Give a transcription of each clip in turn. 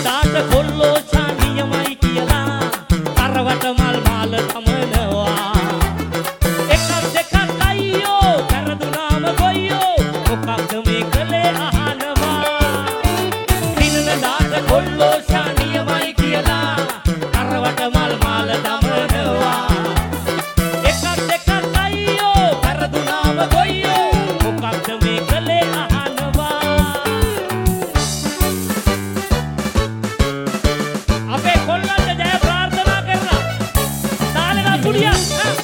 දාට කොල්ලෝ ඡානියමයි කියලා කරවට මල් මාල තමනවා එකක් දෙකක් අයියෝ කරදුනාම ගොයියෝ මොකක්ද මේ කලේ අහනවා දිනන දාට කොල්ලෝ ඡානියමයි කියලා කරවට මල් මාල තමනවා එකක් දෙකක් අයියෝ කරදුනාම ගොයියෝ මොකක්ද මේ කලේ අහනවා අපේ කොල්ලන්ට ජය ප්‍රාර්ථනා කරලා තාලෙලා කුඩියා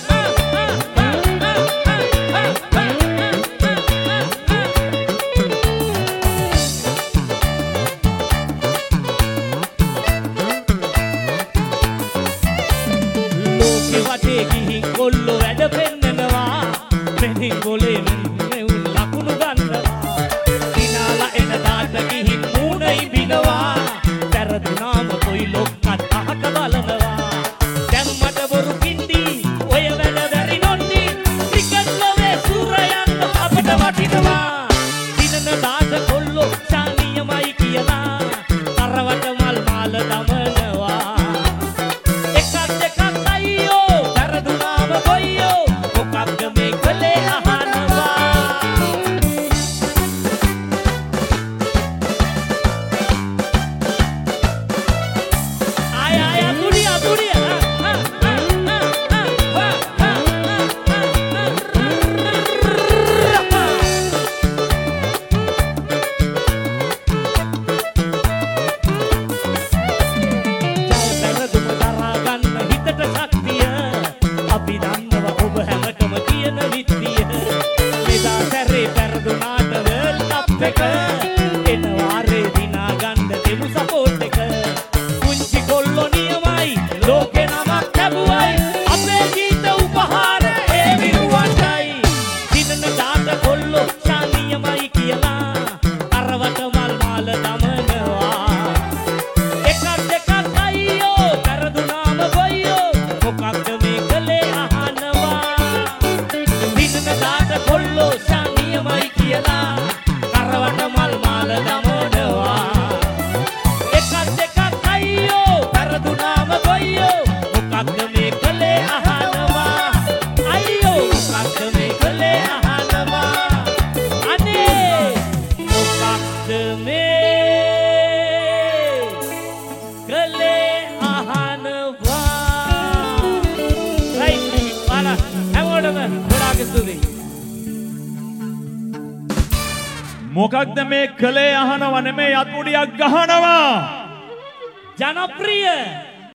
ලෝකෙ වටේ ගිහින් කොල්ලෝ වැඩ පෙන්නනවා මෙහෙන් ගොලේ මෙවුන් ලකුණු ගන්නවා දිනාලා එන දාට ගිහින් මූණයි බිනවා පෙරදුනාම කොයි ලොක්කත් අහක බලනවා දැම්මට බොරු කින්දි ඔය වැඩ වැරි නොන්දි ක්‍රිකට් ලෝවේ සූරයන් අපට වටිනවා දිනන දාට කොල්ලෝ ඡානියමයි කියලා කරවට මල් මාල දමනවා එකක් දෙකක් අයියෝ පෙරදුනාම ගොයියෝ මොකක්ද මේ කලේ අහනවා ආය කුඩියා කුඩියා ජය පෙරදුම දරා ගන්න හිතට ශක්තිය අපි දන්නවා ඔබ හැමතෙම කියන විත්තිය මෙදා සැරේ පෙරදුනාට වර්ල්ඩ් කප් එක එනවා රේ දිනා ගන්න දෙමු සපෝට් එක කුංචි කොල්ලෝ නියමයි ලෝකේ නමක් ලැබුවයි අපේ ගීත උපහාර ඒ විරුවන්ටයි දිනන දාට කොල්ලෝ ඡානියමයි කියලා කරවට මල් මාල දමනවා එකක් දෙකක් අයියෝ පෙරදුනාම ගොයියෝ මොකක්ද මේ කලේ අහනවා දිනන දාට කොල්ලෝ ඡානියමයි කියලා කරවට මල් මාල දමනවා එකක් දෙකක් අයියෝ පෙරදුනාම ගොයියෝ මොකක්ද මේ කලේ අහනවා අයියෝ මොකක්ද මේ කලේ අහනවා අනේ මොකක්ද මේ කලේ අහනවා රයිට් පාලා හැමෝටම ගොඩාක් ස්තුතියි මොකක්ද මේ කලේ අහනව නෙමෙයි අත්මුඩියක් ගහනවා ජනප්‍රිය